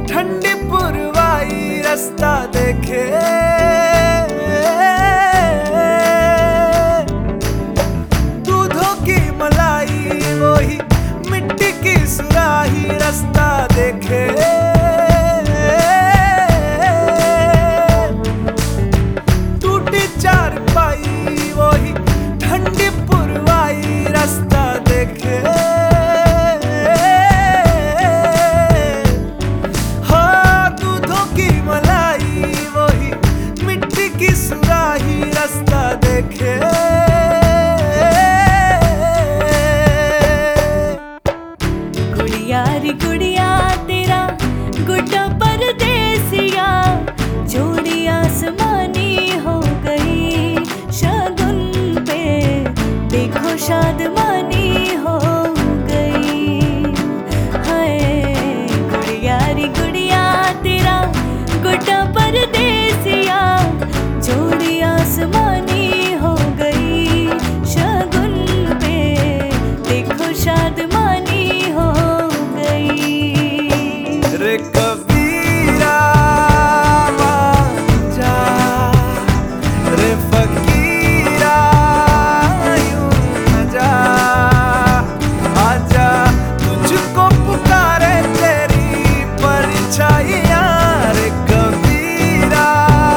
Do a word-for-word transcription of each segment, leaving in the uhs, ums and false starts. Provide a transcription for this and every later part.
ठंडी पुरवाई रास्ता देखे, दूधों की मलाई वही मिट्टी की सुराही रास्ता देखे। टूटी चारपाई वही ठंडी पुरवाई रास्ता देखे। हाँ, दूधों की मलाई वही मिट्टी की सुराही रास्ता देखे। गुड़िया रे गुड़िया तेरा गुड्डा परदेसिया, जोड़ी आसमानी हो गई शगुन पे, देखो शादमानी हो गई। हाय गुड़िया रे गुड़िया तेरा गुड्डा परदेसिया, जोड़ी आसमानी हो गई शगुन पे, देखो शादमानी हो गई। रे कबीरा जा, रे फकीरा यूं न जा, आजा तुझको पुकारे तेरी परछाइयाँ। रे कबीरा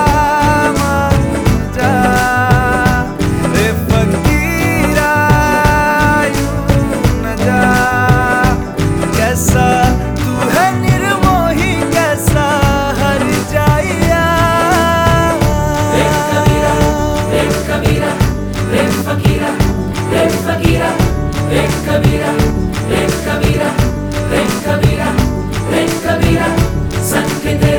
जा, रे फकीरा यूं न जा, कैसा तू है निर्मोही कैसा हर जाइया। रे कबीरा रे कबीरा रे फकीरा रे फकीरा रे कबीरा रे कबीरा रे कबीरा रे कबीरा संग दे